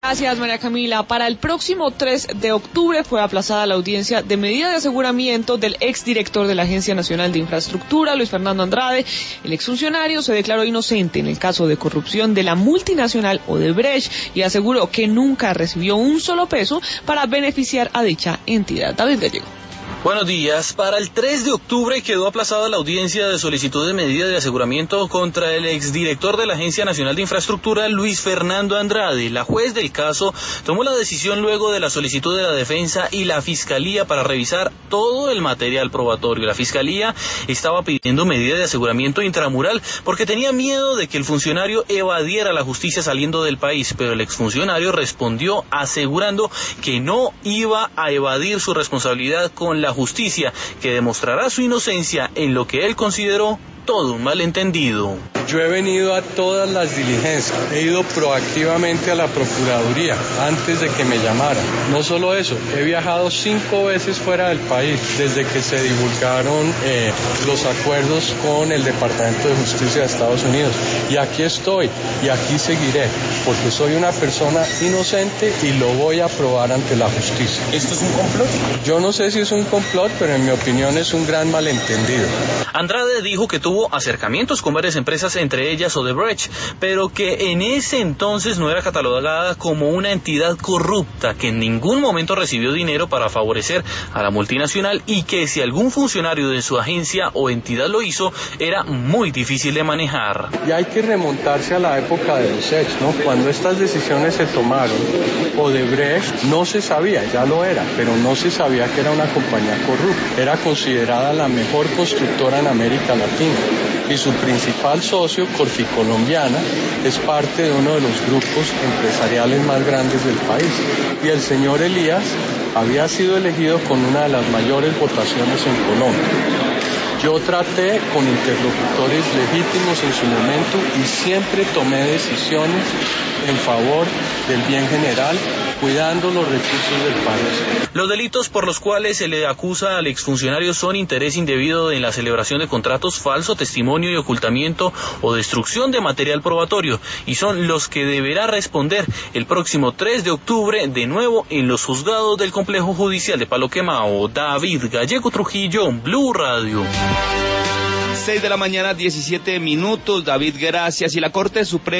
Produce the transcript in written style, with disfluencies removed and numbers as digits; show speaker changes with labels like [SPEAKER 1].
[SPEAKER 1] Gracias, María Camila. Para el próximo 3 de octubre fue aplazada la audiencia de medida de aseguramiento del exdirector de la Agencia Nacional de Infraestructura, Luis Fernando Andrade. El exfuncionario se declaró inocente en el caso de corrupción de la multinacional Odebrecht y aseguró que nunca recibió un solo peso para beneficiar a dicha entidad. David Gallego.
[SPEAKER 2] Buenos días. Para el 3 de octubre quedó aplazada la audiencia de solicitud de medida de aseguramiento contra el exdirector de la Agencia Nacional de Infraestructura, Luis Fernando Andrade. La juez del caso tomó la decisión luego de la solicitud de la defensa y la Fiscalía para revisar todo el material probatorio. La Fiscalía estaba pidiendo medida de aseguramiento intramural porque tenía miedo de que el funcionario evadiera la justicia saliendo del país, pero el exfuncionario respondió asegurando que no iba a evadir su responsabilidad con la justicia, que demostrará su inocencia en lo que él consideró todo un malentendido.
[SPEAKER 3] Yo he venido a todas las diligencias, he ido proactivamente a la Procuraduría antes de que me llamaran. No solo eso, he viajado 5 veces fuera del país desde que se divulgaron los acuerdos con el Departamento de Justicia de Estados Unidos. Y aquí estoy, y aquí seguiré, porque soy una persona inocente y lo voy a probar ante la justicia.
[SPEAKER 2] ¿Esto es un complot?
[SPEAKER 3] Yo no sé si es un complot, pero en mi opinión es un gran malentendido.
[SPEAKER 2] Andrade dijo que tuvo acercamientos con varias empresas, entre ellas Odebrecht, pero que en ese entonces no era catalogada como una entidad corrupta, que en ningún momento recibió dinero para favorecer a la multinacional y que si algún funcionario de su agencia o entidad lo hizo, era muy difícil de manejar.
[SPEAKER 3] Y hay que remontarse a la época de los hechos, ¿no? Cuando estas decisiones se tomaron, Odebrecht no se sabía, ya lo era, pero no se sabía que era una compañía corrupta. Era considerada la mejor constructora en América Latina. Y su principal socio, Corficolombiana, es parte de uno de los grupos empresariales más grandes del país. Y el señor Elías había sido elegido con una de las mayores votaciones en Colombia. Yo traté con interlocutores legítimos en su momento y siempre tomé decisiones en favor del bien general, cuidando los recursos del país.
[SPEAKER 2] Los delitos por los cuales se le acusa al exfuncionario son interés indebido en la celebración de contratos, falso testimonio y ocultamiento o destrucción de material probatorio, y son los que deberá responder el próximo 3 de octubre de nuevo en los juzgados del Complejo Judicial de Palo Quemao. David Gallego Trujillo, Blue Radio.
[SPEAKER 4] 6 de la mañana, 17 minutos. David, gracias. Y la Corte Suprema